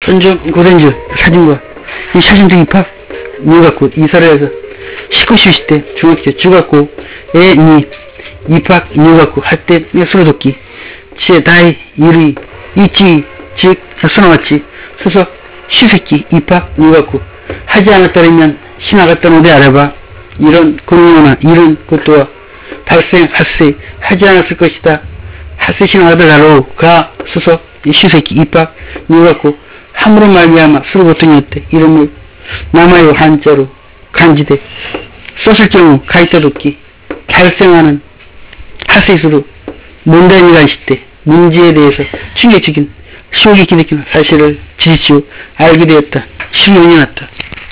선조 고된주 사진과 이 사진적 입학 이어갖고 이사를 해서 19, 20대 중학교 때 죽었고 애니 입학 이어갖고 할때 수로도끼 지에 다이 이르이 이치 즉 수나왔지 서서 시새끼 입학 이어갖고 하지 않았더라면 신화갔던 오대 알아봐 이런 공유나 이런 것도 발생発生하지 않았을 것이다.発生しながら가 서서 이 시새끼 입학 이어갖고 함으로 말미암아 수로보통이었대. 이름을 남아요 한자로 간지대 썼을 경우 가이타도끼 발생하는 하세수로 문단이란 시대 문제에 대해서 충격적인 쇼기 기득기는 사실을 지지치고 알게 되었다. 10년이 났다.